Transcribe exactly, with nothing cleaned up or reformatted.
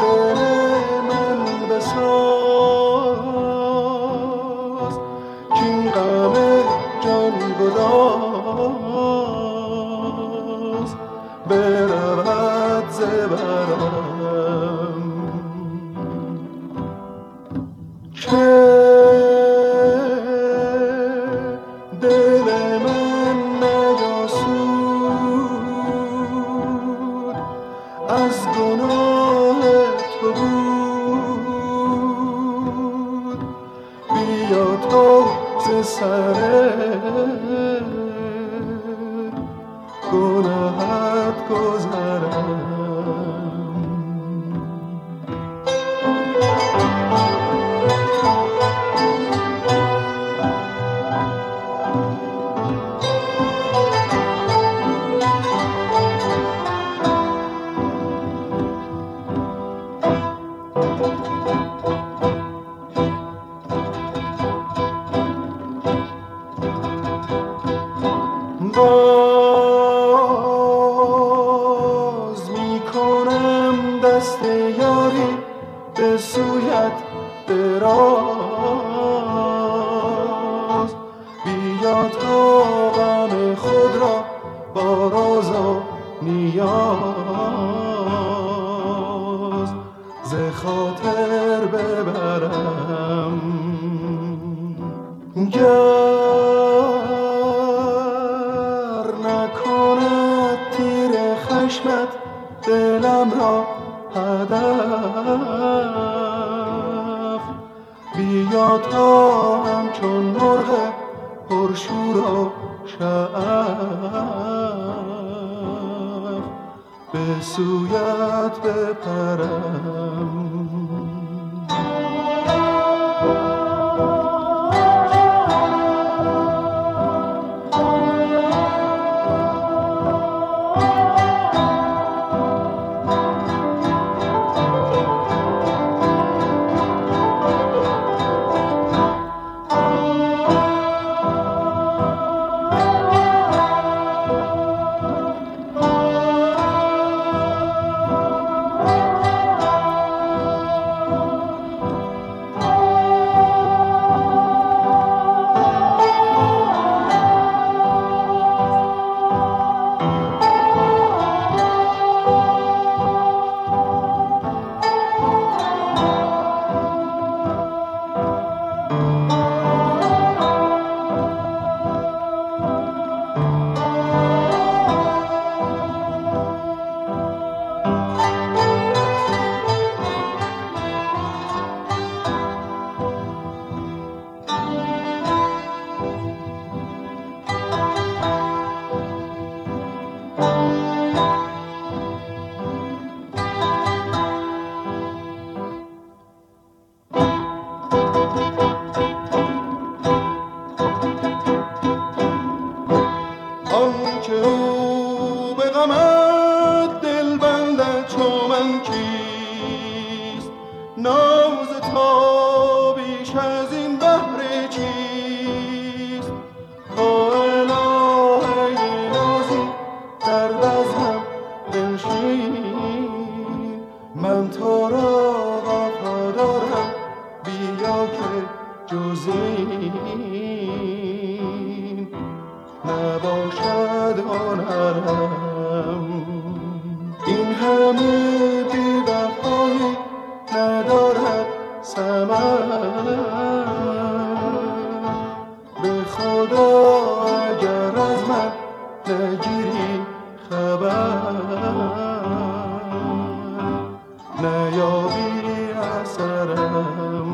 دل من بساز کین غم جان گداز برود ز برم که دل من نیاسود از گناه تو بود بیا تو ز سر گناهت گذرم باز می کنم دست یاری به سویت دراز بیا تا غم خود را با راز و نیاز ز خاطر ببرم چشمت دلم را هدف بیا تا همچون مرغ پرشور و شعف به سویت بپرم ناز تا بیش از این بحر چیست تا الهه نازی در بزمم بنشین من تو را وفادارم بیا که جز این نباشد هنرم این همه بی‌وفایی ندارد ثمر به خدا اگر از من نگیری خبر نیابی اثرم